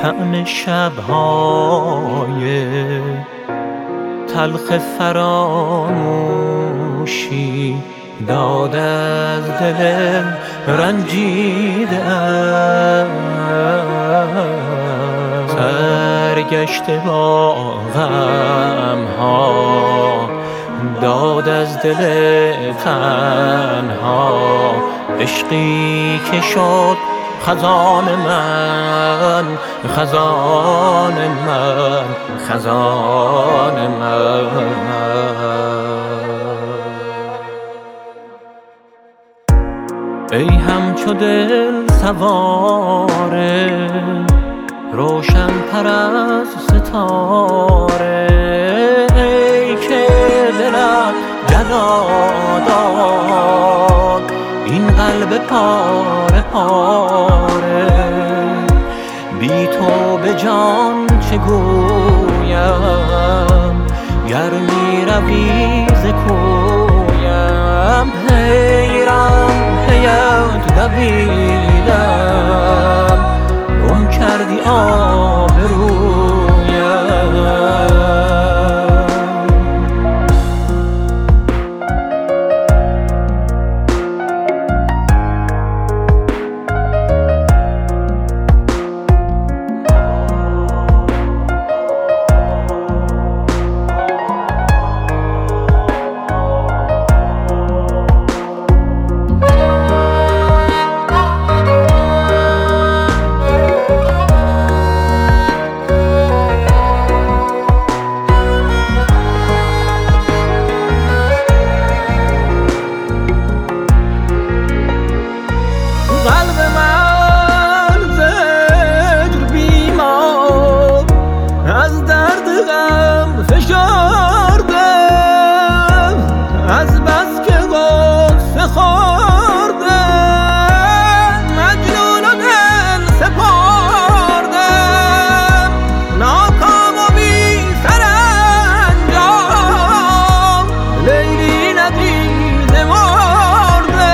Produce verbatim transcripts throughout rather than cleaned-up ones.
طعم شب‌های تلخ فراموشی داد از دل رنجیده‌ام، سرگشته با غم‌ها داد از دل تنها، عشقی که شد خزان من، خزان من، خزان من. ای همچو دل سواره روشن تر از ستاره، ای که دلت جلا داد این قلب پاره پاره، بی تو به جان چه گویم گر می روی ز کویم، حیران پیت دویدم گم کردی آبرویم. قلب من زجر بیمار از درد غم فشرده، از بس که غصه خورده مجنون و دل سپرده، ناکام و بی سرانجام لیلی ندیده مرده.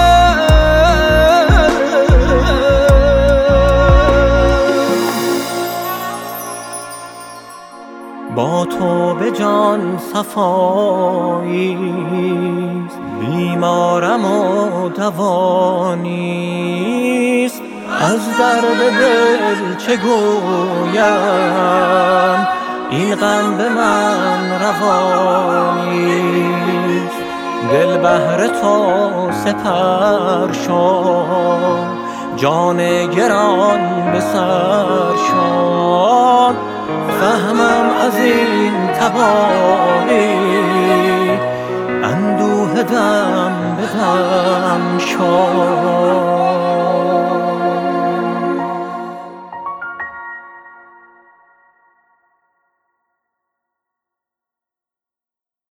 با تو به جان صفاییست، بیمارم و دوانیست، از درد دل چه گویم این غم به من روانیست، دل بهر تو سپر شد جان گران به سر شد، فهمم از این تباهی اندوه دم به دم شد.